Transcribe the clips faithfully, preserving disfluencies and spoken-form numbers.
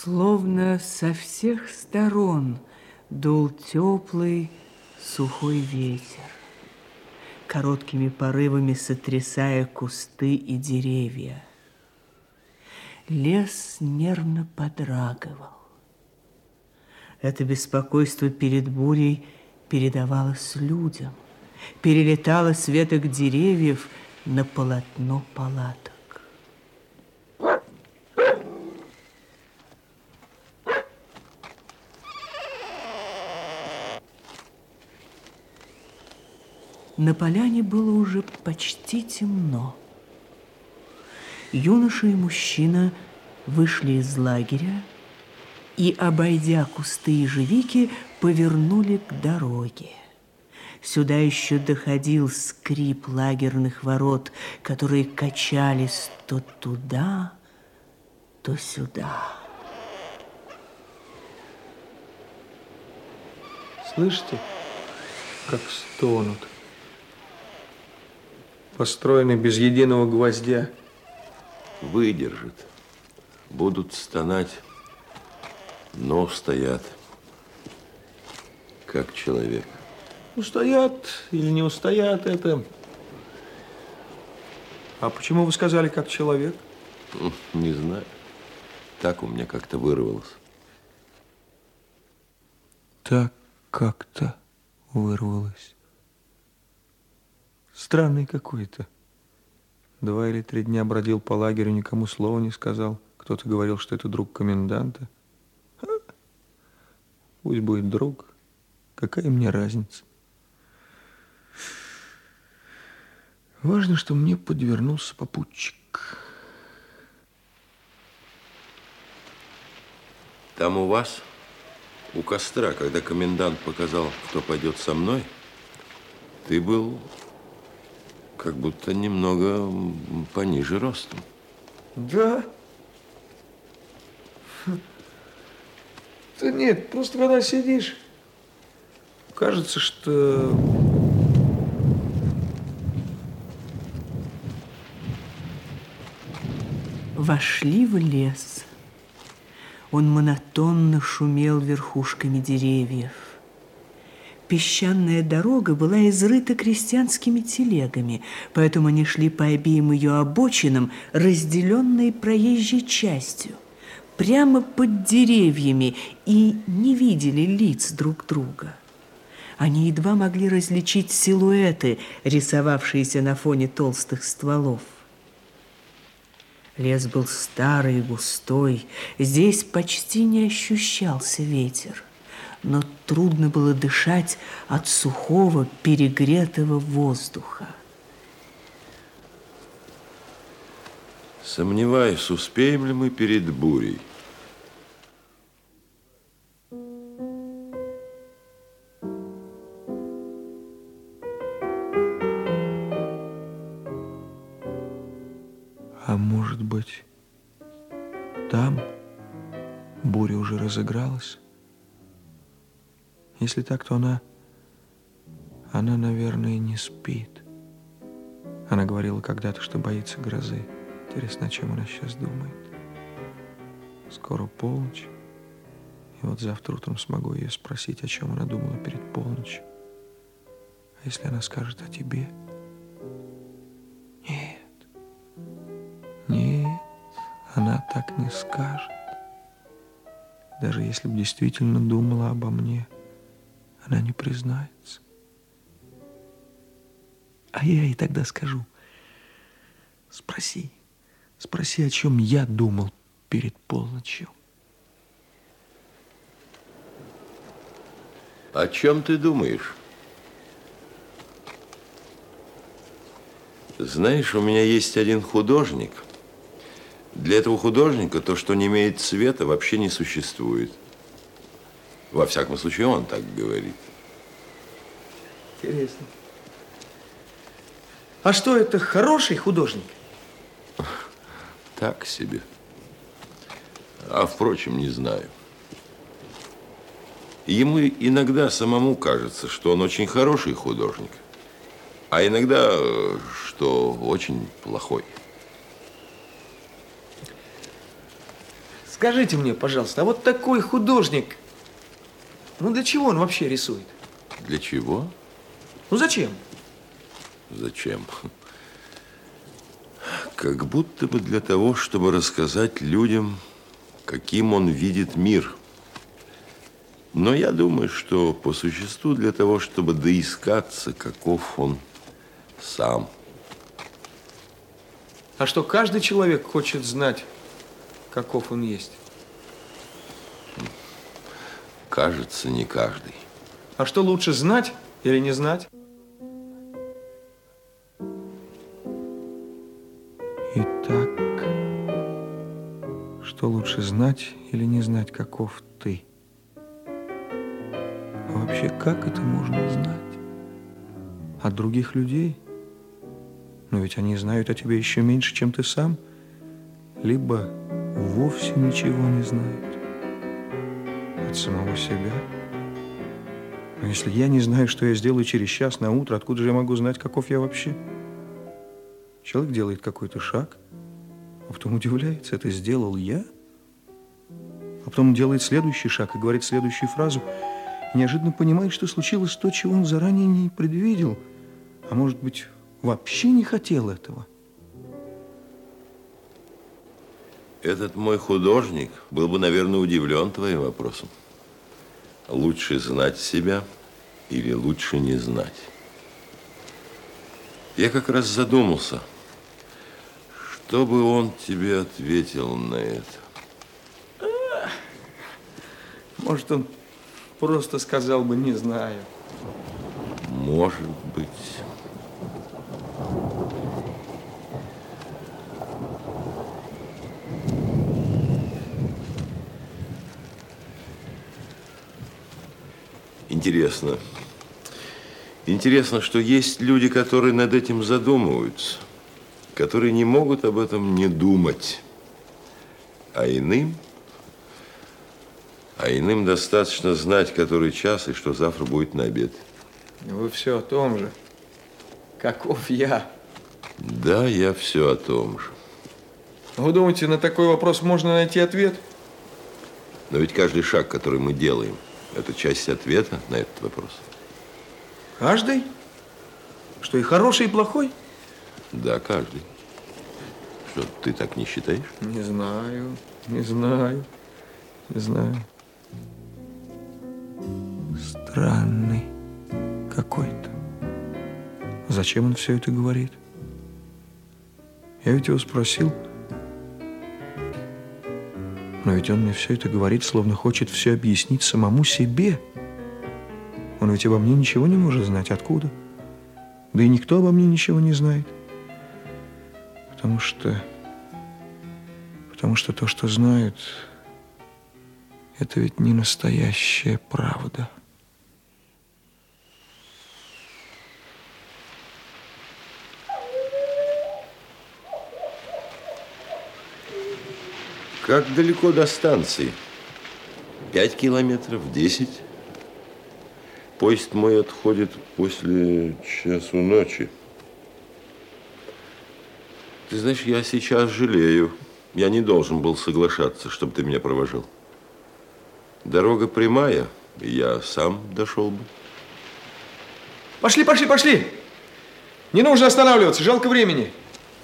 Словно со всех сторон дул теплый сухой ветер, короткими порывами сотрясая кусты и деревья. Лес нервно подрагивал. Это беспокойство перед бурей передавалось людям, перелетало с веток деревьев на полотно палаток. На поляне было уже почти темно. Юноша и мужчина вышли из лагеря и, обойдя кусты ежевики, повернули к дороге. Сюда еще доходил скрип лагерных ворот, которые качались то туда, то сюда. Слышите, как стонут? Построены без единого гвоздя. Выдержат. Будут стонать, но устоят, как человек. Устоят или не устоят, это... А почему вы сказали, как человек? Не знаю. Так у меня как-то вырвалось. Так как-то вырвалось. Странный какой-то. Два или три дня бродил по лагерю, никому слова не сказал. Кто-то говорил, что это друг коменданта. А, пусть будет друг. Какая мне разница? Важно, что мне подвернулся попутчик. Там у вас, у костра, когда комендант показал, кто пойдет со мной, ты был как будто немного пониже ростом. Да? Да нет, просто когда сидишь, кажется, что... Вошли в лес. Он монотонно шумел верхушками деревьев. Песчаная дорога была изрыта крестьянскими телегами, поэтому они шли по обеим ее обочинам, разделенной проезжей частью, прямо под деревьями, и не видели лиц друг друга. Они едва могли различить силуэты, рисовавшиеся на фоне толстых стволов. Лес был старый и густой, здесь почти не ощущался ветер, но трудно было дышать от сухого, перегретого воздуха. Сомневаюсь, успеем ли мы перед бурей. А может быть, там буря уже разыгралась? Если так, то она, она, наверное, не спит. Она говорила когда-то, что боится грозы. Интересно, о чем она сейчас думает. Скоро полночь. И вот завтра утром смогу ее спросить, о чем она думала перед полночью. А если она скажет о тебе? Нет. Нет, она так не скажет. Даже если бы действительно думала обо мне, она не признается. А я ей тогда скажу: спроси, спроси, о чем я думал перед полночью. О чем ты думаешь? Знаешь, у меня есть один художник. Для этого художника то, что не имеет цвета, вообще не существует. Во всяком случае, он так говорит. Интересно. А что, это хороший художник? Так себе. А, впрочем, не знаю. Ему иногда самому кажется, что он очень хороший художник, а иногда, что очень плохой. Скажите мне, пожалуйста, а вот такой художник, ну для чего он вообще рисует? Для чего? Ну зачем? Зачем? Как будто бы для того, чтобы рассказать людям, каким он видит мир. Но я думаю, что по существу для того, чтобы доискаться, каков он сам. А что, каждый человек хочет знать, каков он есть? Кажется, не каждый. А что лучше, знать или не знать? Итак, что лучше, знать или не знать, каков ты? А вообще, как это можно знать? От других людей? Но ведь они знают о тебе еще меньше, чем ты сам. Либо вовсе ничего не знают. От самого себя. Но если я не знаю, что я сделаю через час на утро, откуда же я могу знать, каков я вообще? Человек делает какой-то шаг, а потом удивляется, это сделал я? А потом делает следующий шаг и говорит следующую фразу, и неожиданно понимает, что случилось то, чего он заранее не предвидел, а может быть, вообще не хотел этого. Этот мой художник был бы, наверное, удивлен твоим вопросом. Лучше знать себя или лучше не знать? Я как раз задумался, что бы он тебе ответил на это. Может, он просто сказал бы, не знаю. Может быть. Интересно. Интересно, что есть люди, которые над этим задумываются, которые не могут об этом не думать. А иным, а иным достаточно знать, который час и что завтра будет на обед. Вы все о том же. Каков я? Да, я все о том же. Вы думаете, на такой вопрос можно найти ответ? Но ведь каждый шаг, который мы делаем, это часть ответа на этот вопрос. Каждый? Что, и хороший, и плохой? Да, каждый. Что, ты так не считаешь? Не знаю, не знаю, не знаю. Странный какой-то. Зачем он все это говорит? Я ведь его спросил. Но ведь он мне все это говорит, словно хочет все объяснить самому себе. Он ведь обо мне ничего не может знать. Откуда? Да и никто обо мне ничего не знает. Потому что... Потому что то, что знают, это ведь не настоящая правда. Как далеко до станции? Пять километров, десять? Поезд мой отходит после часу ночи. Ты знаешь, я сейчас жалею. Я не должен был соглашаться, чтобы ты меня провожал. Дорога прямая, и я сам дошел бы. Пошли, пошли, пошли! Не нужно останавливаться, жалко времени.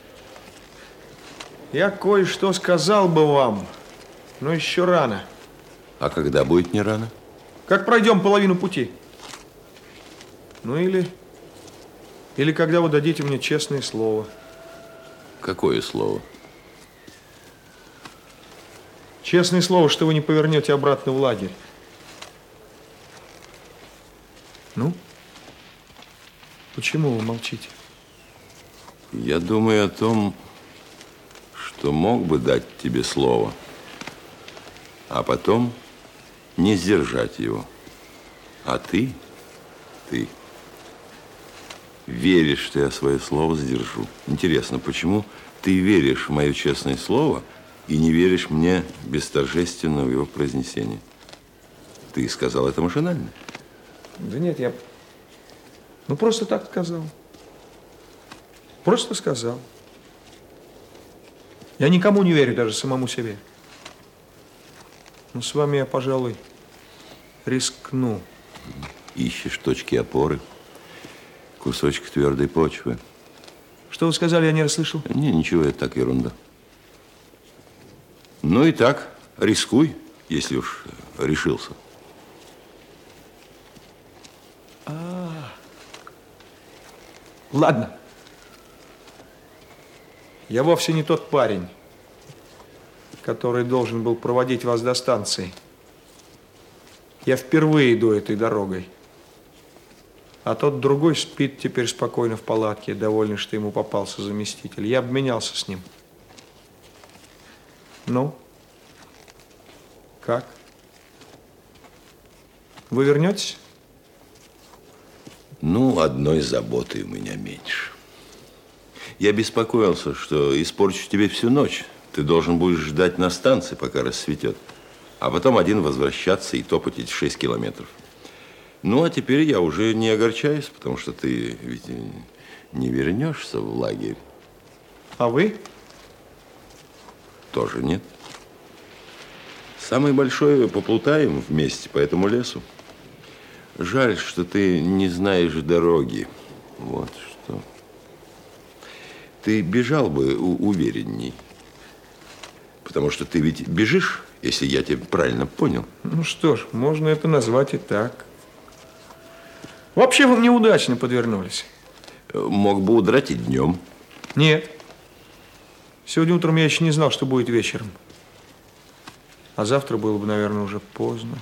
Я кое-что сказал бы вам, но еще рано. А когда будет не рано? Как пройдем половину пути? Ну или... Или когда вы дадите мне честное слово. Какое слово? Честное слово, что вы не повернете обратно в лагерь. Ну? Почему вы молчите? Я думаю о том, что мог бы дать тебе слово, а потом не сдержать его. А ты, ты веришь, что я свое слово сдержу. Интересно, почему ты веришь в мое честное слово и не веришь мне без торжественного его произнесения? Ты сказал это машинально? Да нет, я... Ну, просто так сказал. Просто сказал. Я никому не верю, даже самому себе. Но с вами я, пожалуй, рискну. Ищешь точки опоры, кусочек твердой почвы. Что вы сказали, я не расслышал? Не, ничего, это так, ерунда. Ну и так, рискуй, если уж решился. А, ладно. Я вовсе не тот парень, который должен был проводить вас до станции. Я впервые иду этой дорогой. А тот другой спит теперь спокойно в палатке, довольный, что ему попался заместитель. Я обменялся с ним. Ну, как? Вы вернетесь? Ну, одной заботы у меня меньше. Я беспокоился, что испорчу тебе всю ночь. Ты должен будешь ждать на станции, пока рассветет. А потом один возвращаться и топать эти шесть километров. Ну, а теперь я уже не огорчаюсь, потому что ты ведь не вернешься в лагерь. А вы? Тоже нет. Самое большое поплутаем вместе по этому лесу. Жаль, что ты не знаешь дороги. Вот что. Ты бежал бы уверенней. Потому что ты ведь бежишь, если я тебя правильно понял. Ну что ж, можно это назвать и так. Вообще вы мне удачно подвернулись. Мог бы удрать и днем. Нет. Сегодня утром я еще не знал, что будет вечером. А завтра было бы, наверное, уже поздно.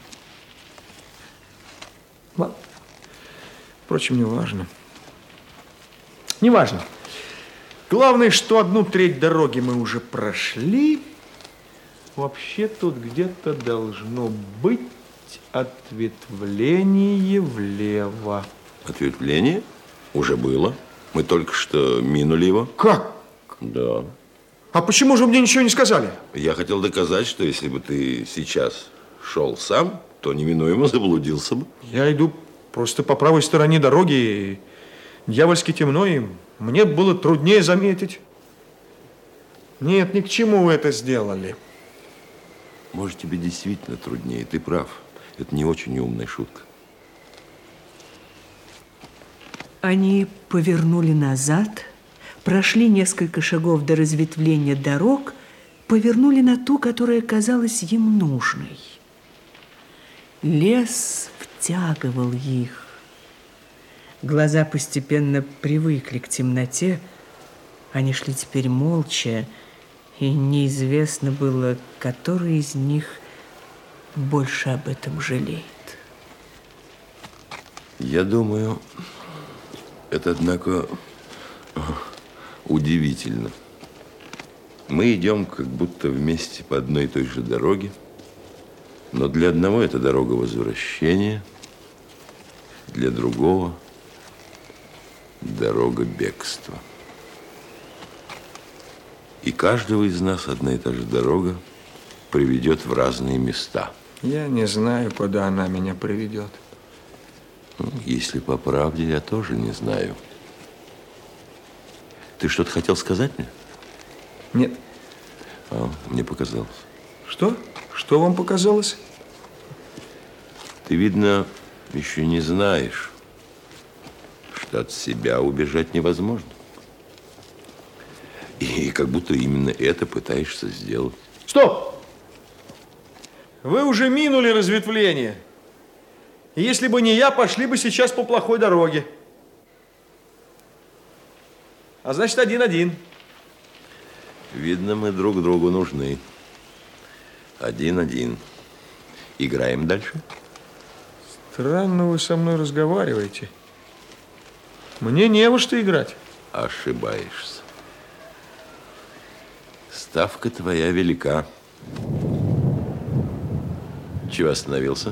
Ладно. Впрочем, не важно. Не важно. Главное, что одну треть дороги мы уже прошли. Вообще тут где-то должно быть ответвление влево. Ответвление? Уже было. Мы только что минули его. Как? Да. А почему же вы мне ничего не сказали? Я хотел доказать, что если бы ты сейчас шел сам, то неминуемо заблудился бы. Я иду просто по правой стороне дороги, и дьявольски темно, и мне было труднее заметить. Нет, ни к чему вы это сделали. Может, тебе действительно труднее, ты прав. Это не очень умная шутка. Они повернули назад, прошли несколько шагов до разветвления дорог, повернули на ту, которая казалась им нужной. Лес втягивал их. Глаза постепенно привыкли к темноте. Они шли теперь молча, и неизвестно было, который из них больше об этом жалеет. Я думаю, это, однако, удивительно. Мы идем как будто вместе по одной и той же дороге, но для одного это дорога возвращения, для другого дорога бегства. И каждого из нас одна и та же дорога приведет в разные места. Я не знаю, куда она меня приведет. Если по правде, я тоже не знаю. Ты что-то хотел сказать мне? Нет. А, мне показалось. Что? Что вам показалось? Ты, видно, еще не знаешь, что от себя убежать невозможно. И как будто именно это пытаешься сделать. Стоп! Вы уже минули разветвление. И если бы не я, пошли бы сейчас по плохой дороге. А значит, один-один. Видно, мы друг другу нужны. Один-один. Играем дальше? Странно вы со мной разговариваете. Мне не во что играть. Ошибаешься. Ставка твоя велика. Чего остановился?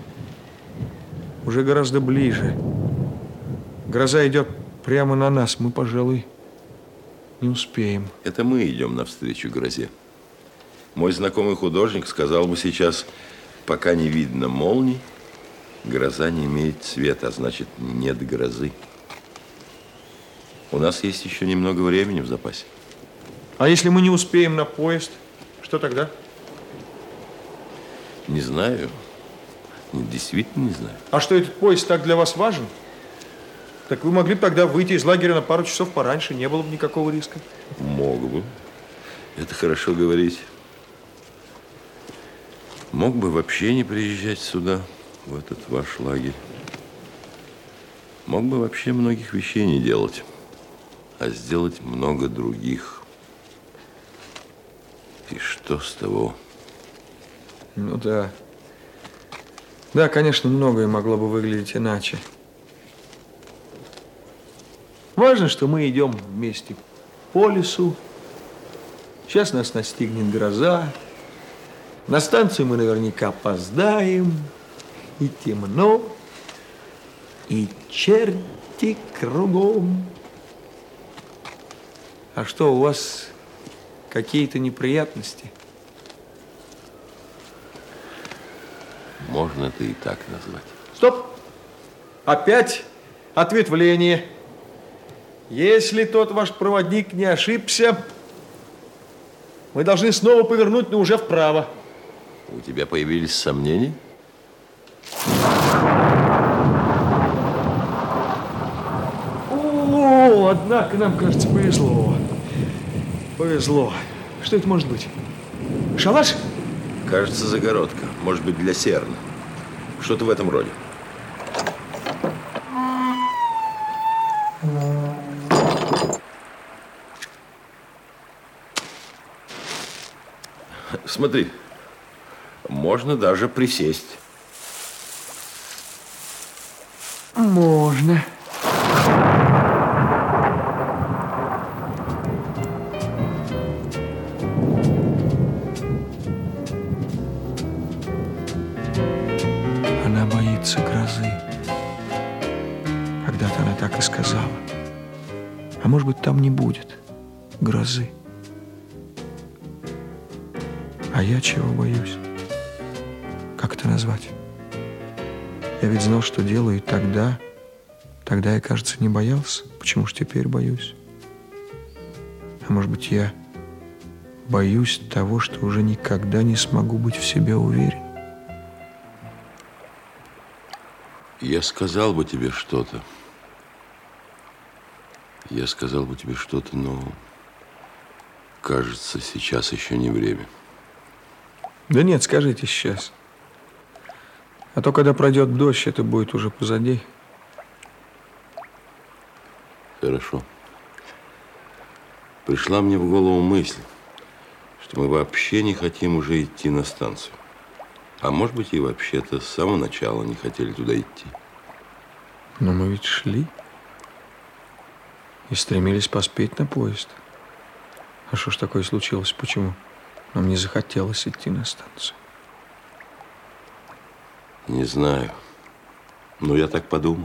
Уже гораздо ближе. Гроза идет прямо на нас. Мы, пожалуй, не успеем. Это мы идем навстречу грозе. Мой знакомый художник сказал бы сейчас, пока не видно молний, гроза не имеет цвета, а значит, нет грозы. У нас есть еще немного времени в запасе. А если мы не успеем на поезд, что тогда? Не знаю. Действительно не знаю. А что, этот поезд так для вас важен? Так вы могли бы тогда выйти из лагеря на пару часов пораньше, не было бы никакого риска. Мог бы. Это хорошо говорить. Мог бы вообще не приезжать сюда, в этот ваш лагерь. Мог бы вообще многих вещей не делать, а сделать много других. И что с того? Ну да. Да, конечно, многое могло бы выглядеть иначе. Важно, что мы идем вместе по лесу. Сейчас нас настигнет гроза. На станцию мы наверняка опоздаем. И темно, и черти кругом. А что, у вас какие-то неприятности? Можно это и так назвать. Стоп! Опять ответвление. Если тот ваш проводник не ошибся, мы должны снова повернуть, но уже вправо. У тебя появились сомнения? О, однако нам, кажется, повезло. Повезло. Что это может быть? Шалаш? Кажется, загородка. Может быть, для серна. Что-то в этом роде. Смотри, можно даже присесть. Можно. Она боится грозы. Когда-то она так и сказала. А может быть, там не будет грозы. А я чего боюсь? Как это назвать? Я ведь знал, что делаю, и тогда... Тогда я, кажется, не боялся. Почему ж теперь боюсь? А может быть, я боюсь того, что уже никогда не смогу быть в себе уверен? Я сказал бы тебе что-то. Я сказал бы тебе что-то, но... Кажется, сейчас еще не время. Да нет, скажите сейчас. А то, когда пройдет дождь, это будет уже позади. Хорошо. Пришла мне в голову мысль, что мы вообще не хотим уже идти на станцию. А может быть, и вообще-то с самого начала не хотели туда идти. Но мы ведь шли и стремились поспеть на поезд. А что ж такое случилось? Почему нам не захотелось идти на станцию? Не знаю. Но я так подумал.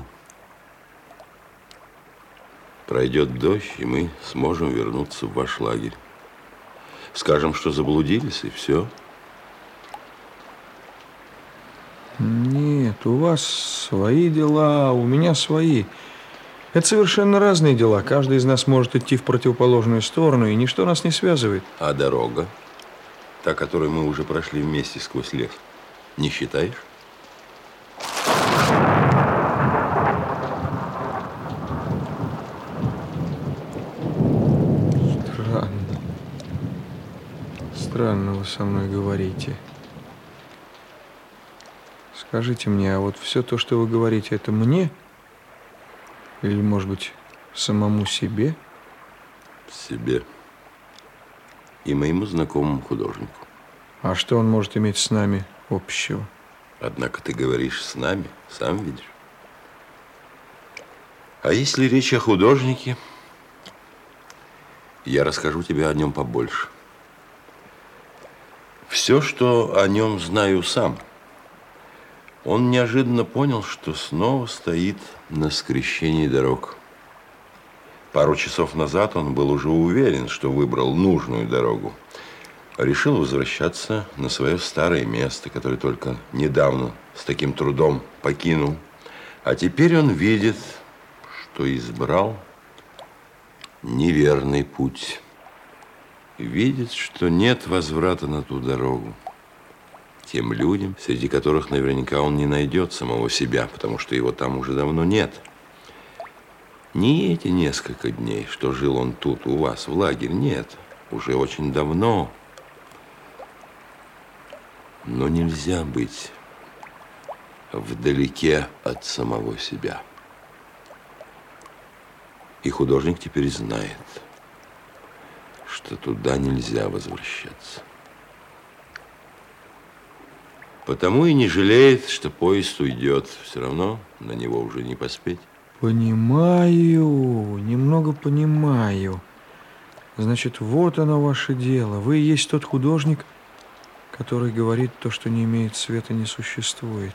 Пройдет дождь, и мы сможем вернуться в ваш лагерь. Скажем, что заблудились, и все. Нет, у вас свои дела, а у меня свои. Это совершенно разные дела. Каждый из нас может идти в противоположную сторону, и ничто нас не связывает. А дорога, та, которую мы уже прошли вместе сквозь лес, не считаешь? Странно. Странно вы со мной говорите. Скажите мне, а вот все то, что вы говорите, это мне? Или, может быть, самому себе? Себе. И моему знакомому художнику. А что он может иметь с нами общего? Однако ты говоришь с нами, сам видишь. А если речь о художнике, я расскажу тебе о нем побольше. Все, что о нем знаю сам. Он неожиданно понял, что снова стоит на скрещении дорог. Пару часов назад он был уже уверен, что выбрал нужную дорогу. Решил возвращаться на свое старое место, которое только недавно с таким трудом покинул. А теперь он видит, что избрал неверный путь. Видит, что нет возврата на ту дорогу. тем людям, среди которых наверняка он не найдет самого себя, потому что его там уже давно нет. Не эти несколько дней, что жил он тут, у вас, в лагере, нет, уже очень давно. Но нельзя быть вдалеке от самого себя. И художник теперь знает, что туда нельзя возвращаться. Потому и не жалеет, что поезд уйдет. Все равно на него уже не поспеть. Понимаю, немного понимаю. Значит, вот оно ваше дело. Вы и есть тот художник, который говорит, то, что не имеет света, не существует.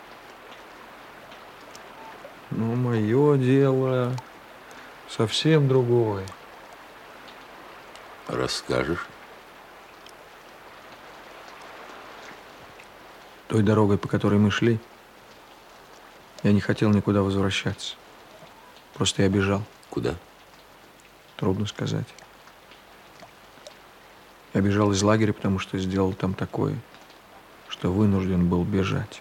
Но мое дело совсем другое. Расскажешь? Той дорогой, по которой мы шли, я не хотел никуда возвращаться. Просто я бежал. Куда? Трудно сказать. Я бежал из лагеря, потому что сделал там такое, что вынужден был бежать.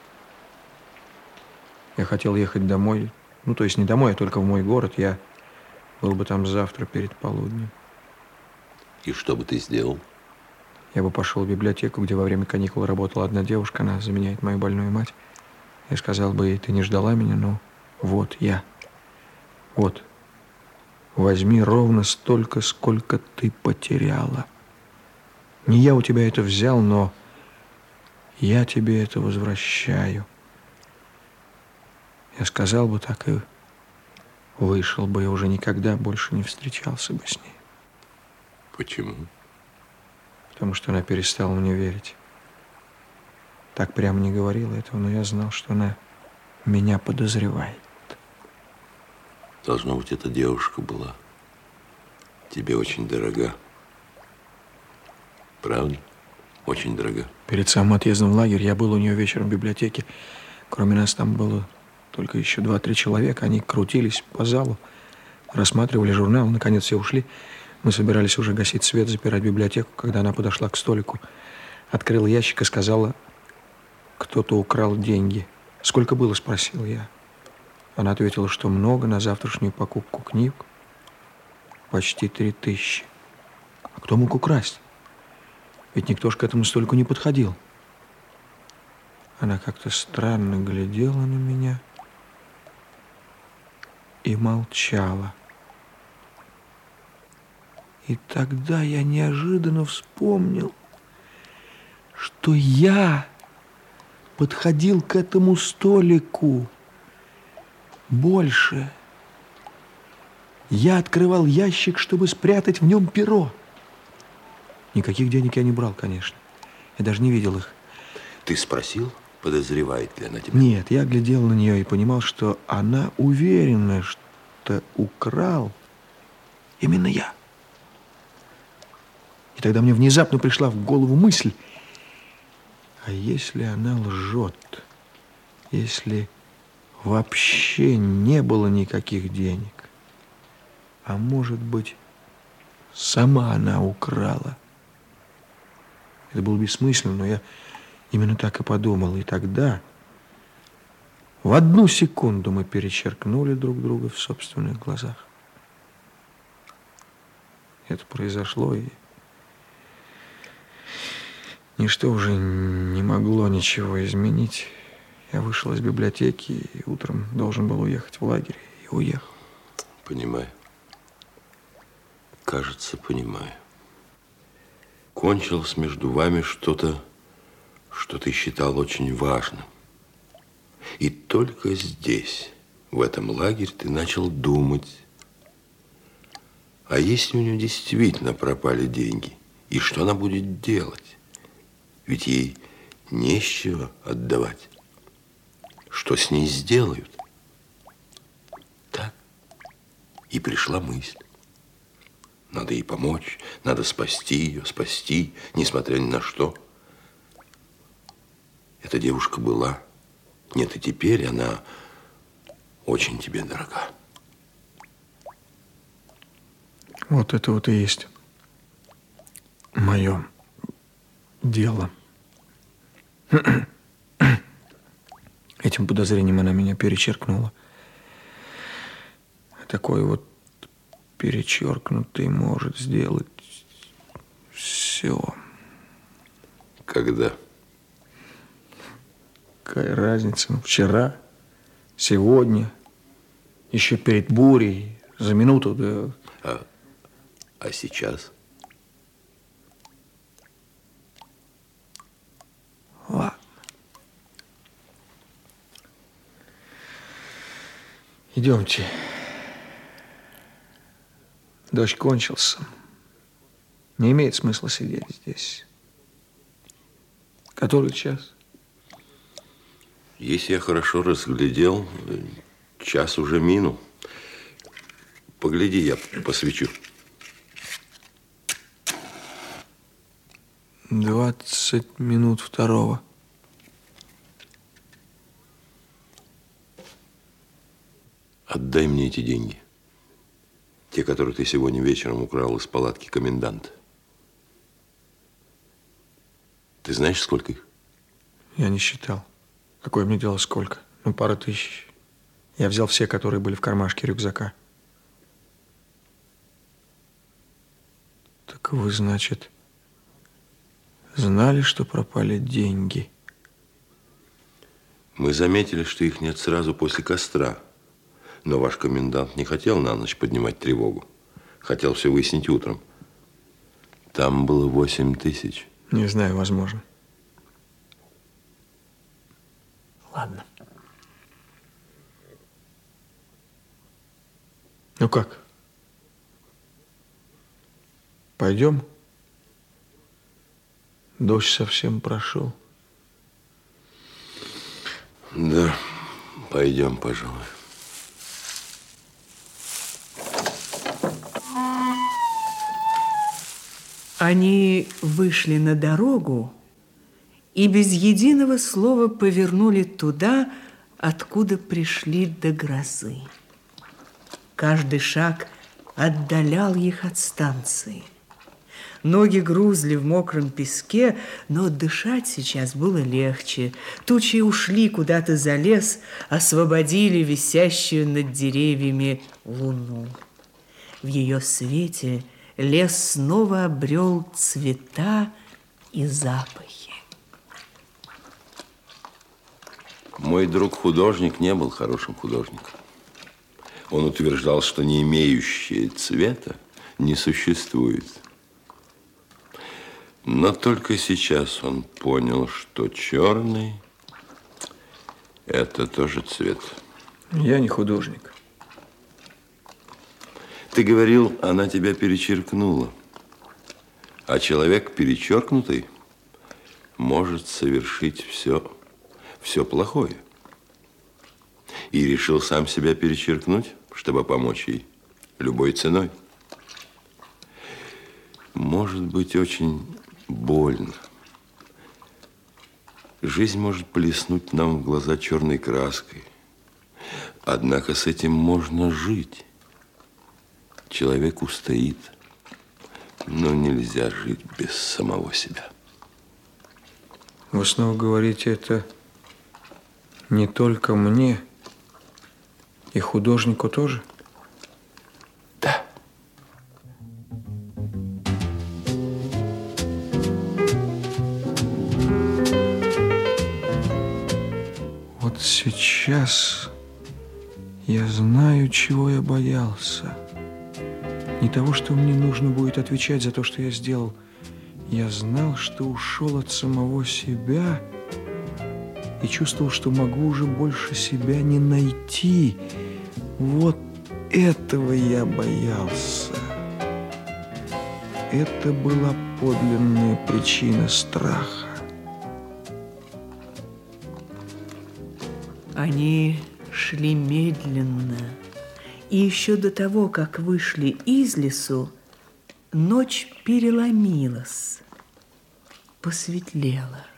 Я хотел ехать домой. Ну, то есть не домой, а только в мой город. Я был бы там завтра перед полуднем. И что бы ты сделал? Я бы пошел в библиотеку, где во время каникул работала одна девушка. Она заменяет мою больную мать. Я сказал бы ей, ты не ждала меня, но вот я. Вот. Возьми ровно столько, сколько ты потеряла. Не я у тебя это взял, но я тебе это возвращаю. Я сказал бы так и вышел бы, и уже никогда больше не встречался бы с ней. Почему? Потому что она перестала мне верить. Так прямо не говорила этого, но я знал, что она меня подозревает. Должно быть, эта девушка была тебе очень дорога. Правда? Очень дорога. Перед самым отъездом в лагерь я был у нее вечером в библиотеке. Кроме нас там было только еще два-три человека. Они крутились по залу, рассматривали журнал. Наконец все ушли. Мы собирались уже гасить свет, запирать библиотеку, когда она подошла к столику, открыла ящик и сказала, кто-то украл деньги. Сколько было, спросил я. Она ответила, что много, на завтрашнюю покупку книг почти три тысячи. А кто мог украсть? Ведь никто ж к этому столику не подходил. Она как-то странно глядела на меня и молчала. И тогда я неожиданно вспомнил, что я подходил к этому столику больше. Я открывал ящик, чтобы спрятать в нем перо. Никаких денег я не брал, конечно. Я даже не видел их. Ты спросил, подозревает ли она тебя? Нет, я глядел на нее и понимал, что она уверена, что украл именно я. И тогда мне внезапно пришла в голову мысль, а если она лжет, если вообще не было никаких денег, а может быть, сама она украла. Это было бессмысленно, но я именно так и подумал. И тогда в одну секунду мы перечеркнули друг друга в собственных глазах. Это произошло, и ничто уже не могло ничего изменить. Я вышел из библиотеки и утром должен был уехать в лагерь. И уехал. Понимаю. Кажется, понимаю. Кончилось между вами что-то, что ты считал очень важным. И только здесь, в этом лагере, ты начал думать, а если у нее действительно пропали деньги, и что она будет делать? Ведь ей не с чего отдавать. Что с ней сделают? Так. И пришла мысль. Надо ей помочь, надо спасти ее, спасти, несмотря ни на что. Эта девушка была. Нет, и теперь она очень тебе дорога. Вот это вот и есть мое дело. Этим подозрением она меня перечеркнула. Такой вот перечеркнутый может сделать все. Когда? Какая разница? Ну, вчера, сегодня, еще перед бурей, за минуту до... А, а сейчас? Ладно. Идемте. Дождь кончился. Не имеет смысла сидеть здесь. Который час? Если я хорошо разглядел, час уже минул. Погляди, я посвечу. Двадцать минут второго. Отдай мне эти деньги. Те, которые ты сегодня вечером украл из палатки коменданта. Ты знаешь, сколько их? Я не считал. Какое мне дело сколько? Ну, пара тысяч. Я взял все, которые были в кармашке рюкзака. Так вы, значит, знали, что пропали деньги? Мы заметили, что их нет сразу после костра. Но ваш комендант не хотел на ночь поднимать тревогу. Хотел все выяснить утром. Там было восемь тысяч. Не знаю, возможно. Ладно. Ну как? Пойдем? Дождь совсем прошел. Да, пойдем, пожалуй. Они вышли на дорогу и без единого слова повернули туда, откуда пришли до грозы. Каждый шаг отдалял их от станции. Ноги грузли в мокром песке, но дышать сейчас было легче. Тучи ушли куда-то за лес, освободили висящую над деревьями луну. В ее свете лес снова обрел цвета и запахи. Мой друг-художник не был хорошим художником. Он утверждал, что не имеющие цвета не существует. Но только сейчас он понял, что черный – это тоже цвет. Я не художник. Ты говорил, она тебя перечеркнула. А человек перечеркнутый может совершить все, все плохое. И решил сам себя перечеркнуть, чтобы помочь ей любой ценой. Может быть очень больно. Жизнь может плеснуть нам в глаза черной краской. Однако с этим можно жить. Человек устоит, но нельзя жить без самого себя. Вы снова говорите это не только мне, и художнику тоже? Да. Вот сейчас я знаю, чего я боялся. Не того, что мне нужно будет отвечать за то, что я сделал. Я знал, что ушел от самого себя и чувствовал, что могу уже больше себя не найти. Вот этого я боялся. Это была подлинная причина страха. Они шли медленно. И еще до того, как вышли из лесу, ночь переломилась, посветлела.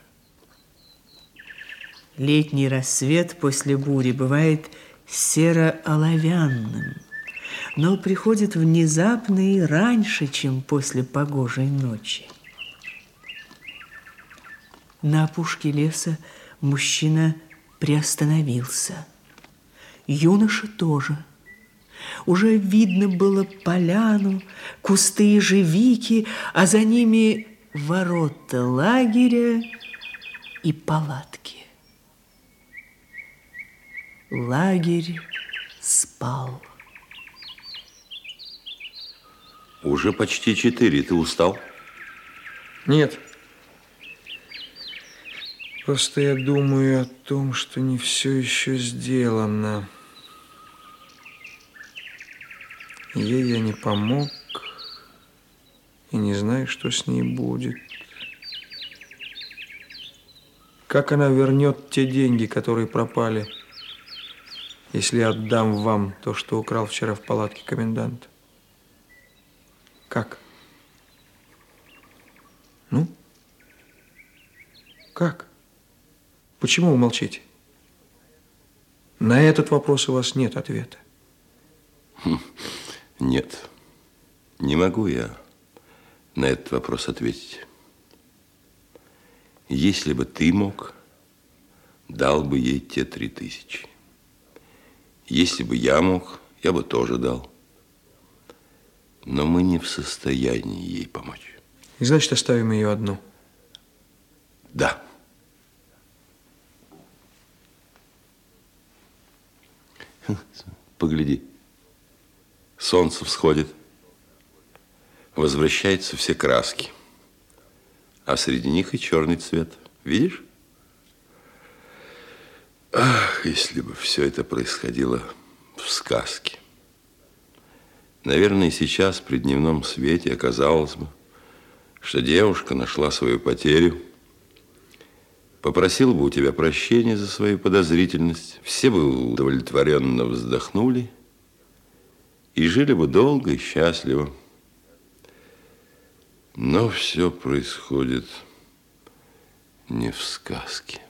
Летний рассвет после бури бывает серо-оловянным, но приходит внезапно и раньше, чем после погожей ночи. На опушке леса мужчина приостановился. Юноша тоже. Уже видно было поляну, кусты ежевики, а за ними ворота лагеря и палатки. Лагерь спал. Уже почти четыре. Ты устал? Нет. Просто я думаю о том, что не все еще сделано. Ей я не помог и не знаю, что с ней будет. Как она вернет те деньги, которые пропали, если я отдам вам то, что украл вчера в палатке коменданта? Как? Ну? Как? Почему вы молчите? На этот вопрос у вас нет ответа. Нет, не могу я на этот вопрос ответить. Если бы ты мог, дал бы ей те три тысячи. Если бы я мог, я бы тоже дал. Но мы не в состоянии ей помочь. И значит, оставим ее одну? Да. Погляди. Солнце всходит. Возвращаются все краски. А среди них и черный цвет. Видишь? Ах, если бы все это происходило в сказке. Наверное, сейчас при дневном свете оказалось бы, что девушка нашла свою потерю, попросила бы у тебя прощения за свою подозрительность, все бы удовлетворенно вздохнули и жили бы долго и счастливо. Но все происходит не в сказке.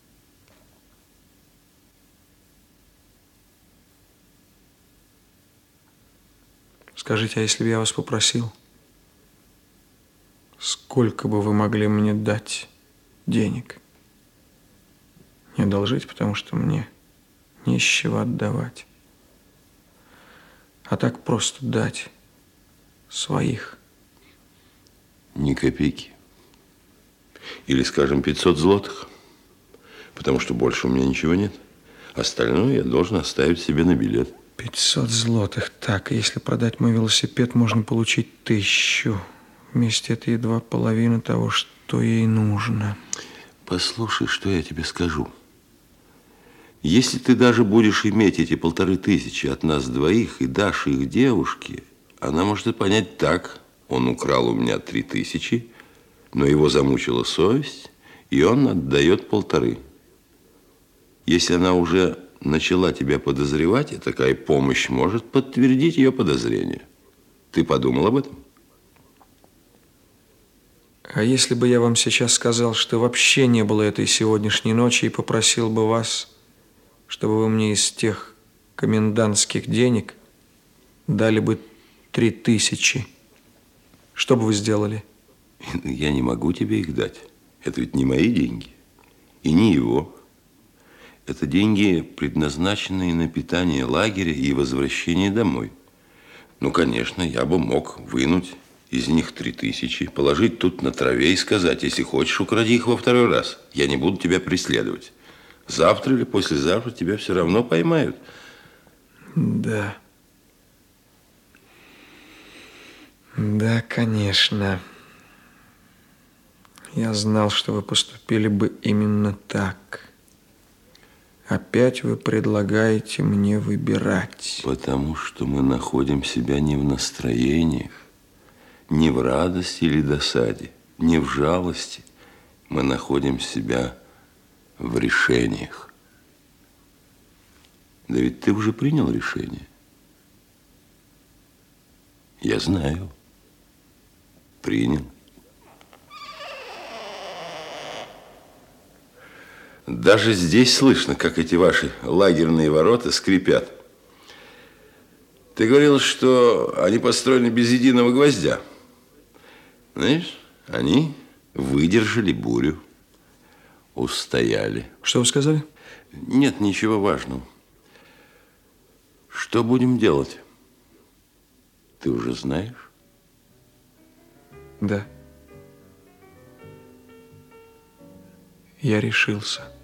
Скажите, а если бы я вас попросил, сколько бы вы могли мне дать денег? Не одолжить, потому что мне не с чего отдавать. А так просто дать своих. Ни копейки. Или, скажем, пятьсот злотых. Потому что больше у меня ничего нет. Остальное я должен оставить себе на билет. пятьсот злотых. Так, если продать мой велосипед, можно получить тысячу. Вместе это едва половина того, что ей нужно. Послушай, что я тебе скажу. Если ты даже будешь иметь эти полторы тысячи от нас двоих и дашь их девушке, она может и понять так. Он украл у меня три тысячи, но его замучила совесть, и он отдает полторы. Если она уже начала тебя подозревать, и такая помощь может подтвердить ее подозрения. Ты подумал об этом? А если бы я вам сейчас сказал, что вообще не было этой сегодняшней ночи, и попросил бы вас, чтобы вы мне из тех комендантских денег дали бы три тысячи, что бы вы сделали? Я не могу тебе их дать. Это ведь не мои деньги. И не его. Это деньги, предназначенные на питание лагеря и возвращение домой. Ну, конечно, я бы мог вынуть из них три тысячи, положить тут на траве и сказать: если хочешь, укради их во второй раз. Я не буду тебя преследовать. Завтра или послезавтра тебя все равно поймают. Да. Да, конечно. Я знал, что вы поступили бы именно так. Опять вы предлагаете мне выбирать. Потому что мы находим себя не в настроениях, не в радости или досаде, не в жалости. Мы находим себя в решениях. Да ведь ты уже принял решение. Я знаю. Принял. Даже здесь слышно, как эти ваши лагерные ворота скрипят. Ты говорил, что они построены без единого гвоздя. Знаешь, они выдержали бурю. устояли. Что вы сказали? Нет ничего важного. Что будем делать? Ты уже знаешь? Да. Я решился.